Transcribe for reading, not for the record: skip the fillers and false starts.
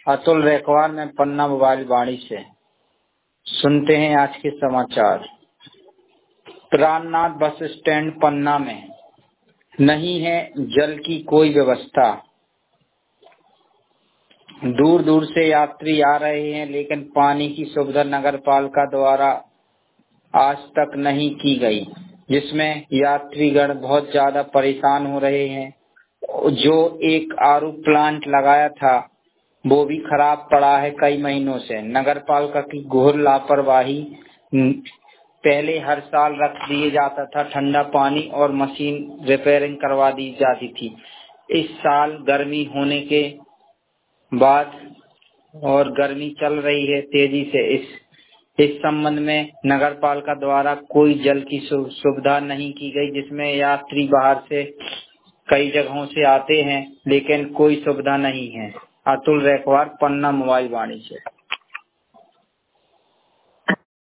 अतुल रेखवार में पन्ना मोबाइल वाणी से सुनते हैं आज के समाचार। प्राणनाथ बस स्टैंड पन्ना में नहीं है जल की कोई व्यवस्था। दूर दूर से यात्री आ रहे हैं, लेकिन पानी की सुविधा नगर पालिका द्वारा आज तक नहीं की गई, जिसमें यात्रीगण बहुत ज्यादा परेशान हो रहे हैं। जो एक आरओ प्लांट लगाया था वो भी खराब पड़ा है कई महीनों से। नगर पालिका की घोर लापरवाही। पहले हर साल रख दिए जाता था ठंडा पानी और मशीन रिपेयरिंग करवा दी जाती थी। इस साल गर्मी होने के बाद और गर्मी चल रही है तेजी से, इस संबंध में नगर पालिका द्वारा कोई जल की सुविधा नहीं की गई, जिसमें यात्री बाहर से कई जगहों से आते हैं लेकिन कोई सुविधा नहीं है। अतुल रेखवार, पन्ना मोबाइल वाणी से।